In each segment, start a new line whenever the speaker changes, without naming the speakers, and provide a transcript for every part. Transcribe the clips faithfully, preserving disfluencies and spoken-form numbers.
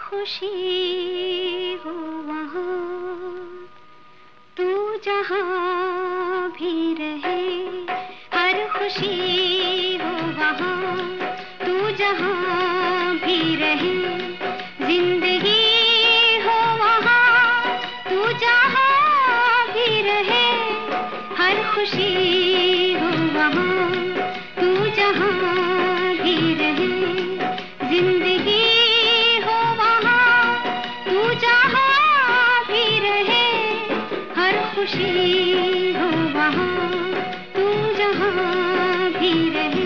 खुशी हो वहाँ, तू जहाँ भी रहे। हर खुशी हो वहाँ, तू जहाँ भी रहे। जिंदगी हो वहाँ, तू जहाँ भी रहे। हर खुशी हो वहाँ, तू जहाँ भी रहे। जिंदगी हो वहाँ, तू जहाँ भी रहे। हर खुशी हो वहाँ, तू जहाँ भी रहे।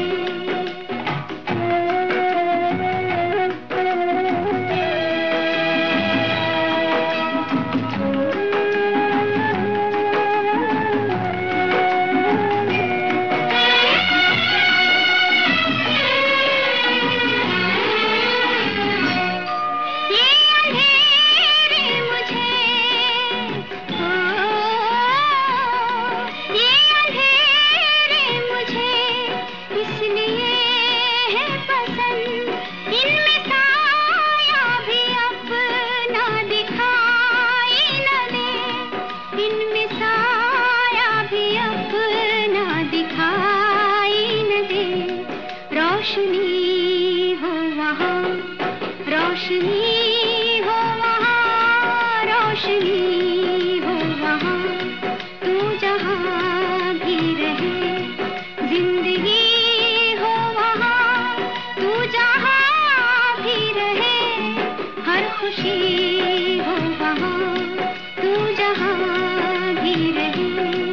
रोशनी हो वहाँ, रोशनी हो वहाँ, रोशनी हो वहाँ, तू जहाँ भी रहे। जिंदगी हो वहाँ, तू जहाँ भी रहे। हर खुशी हो वहाँ, तू जहाँ भी रहे।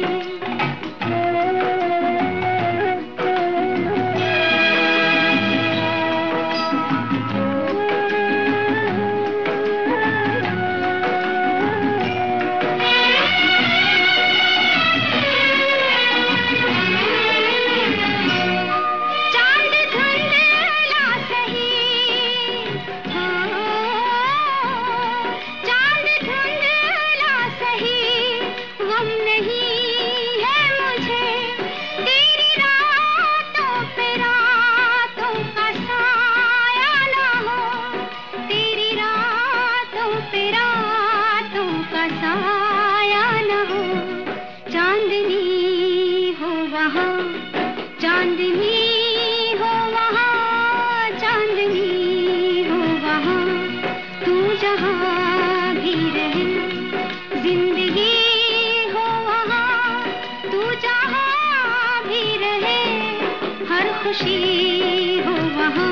चांदनी हो वहाँ, चांदनी हो वहाँ, चांदनी हो वहाँ, तू जहाँ भी रहे। जिंदगी हो वहाँ, तू जहाँ भी रहे। हर खुशी हो वहाँ,